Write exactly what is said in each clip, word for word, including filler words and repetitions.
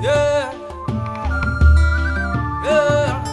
Yeah, yeah,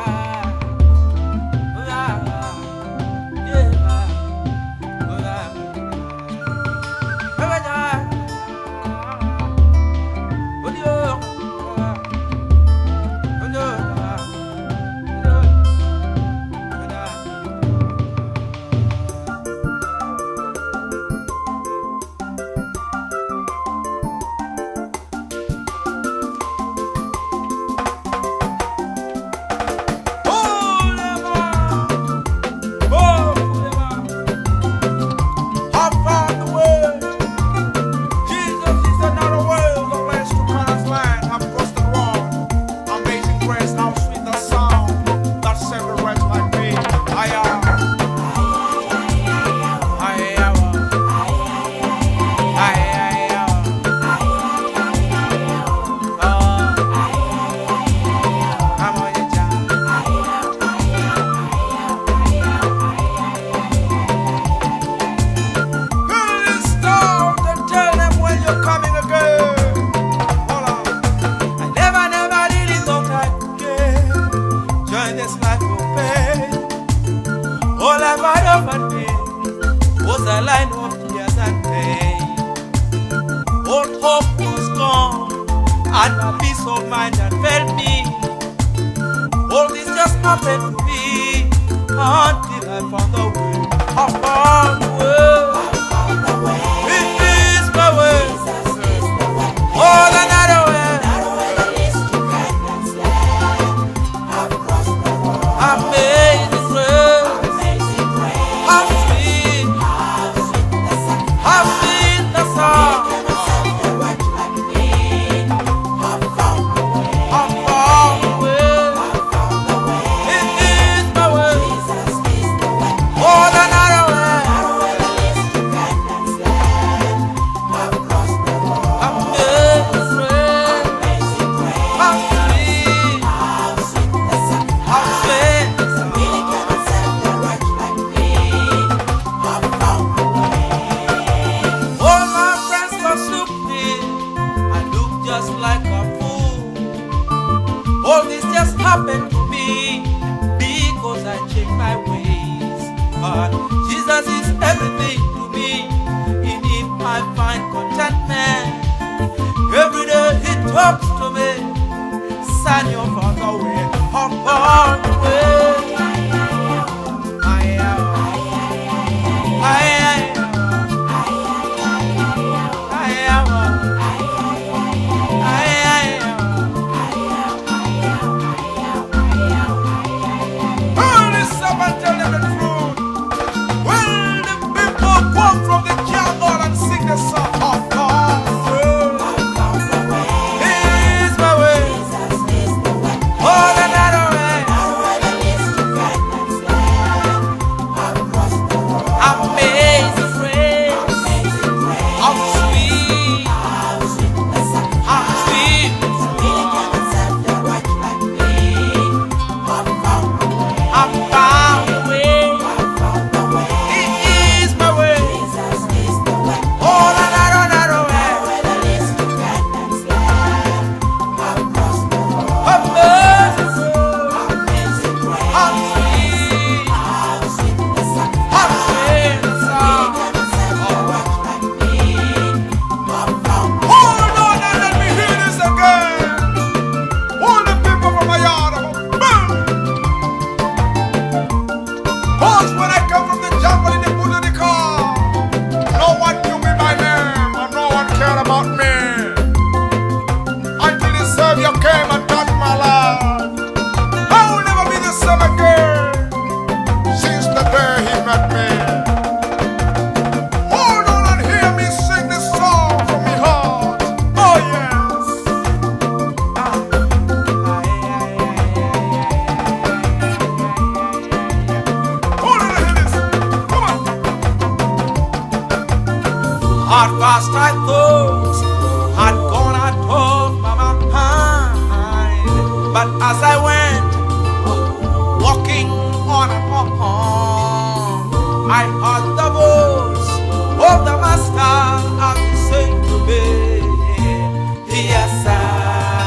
was a line of tears and pain. All hope was gone, and a peace of mind that felt me. All this just happened to me until I found the way. I found the way. It is my way. All another way. Amazing. Just like a fool. All this just happened to me because I changed my ways. But Jesus is everything to me. In Him I find contentment. Every day He talks to me. Son, you're far away, I'm far away. I am. I am. At first I thought I'd gone out of my mind, but as I went walking on and on, I heard the voice of the Master as he said to me, yes, I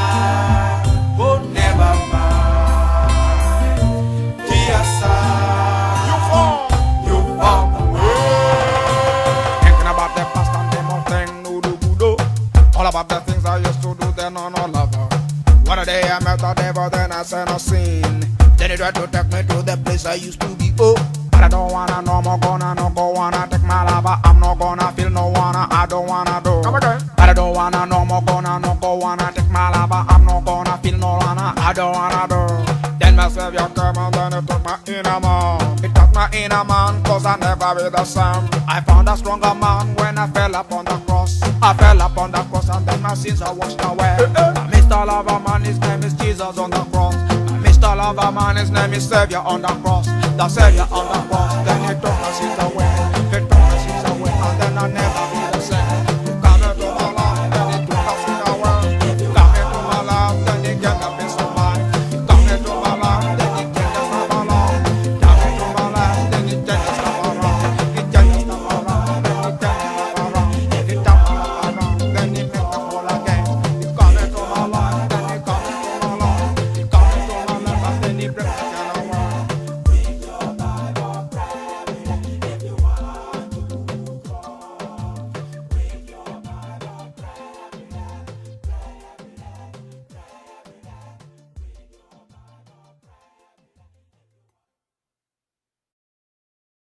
I used to do then on a lover. One day I met the devil, then I said no sin. Then he tried to take me to the place I used to be. Oh, but I don't wanna no more gonna no go wanna take my lover. I'm not gonna feel no wanna, I don't wanna do. Come again. But I don't wanna no more gonna no go wanna take my lover. I'm not gonna feel no wanna, I don't wanna do. Then my savior came and then he took my inner man. He took my inner man cause I never be the same. I found a stronger man when I fell upon the cross. I fell upon the cross and then my sins are washed away. I missed all of a man, his name is Jesus on the cross. I missed all of a man, his name is Savior on the cross. The Savior on the cross, then he took my sins away. He took my sins away and then I never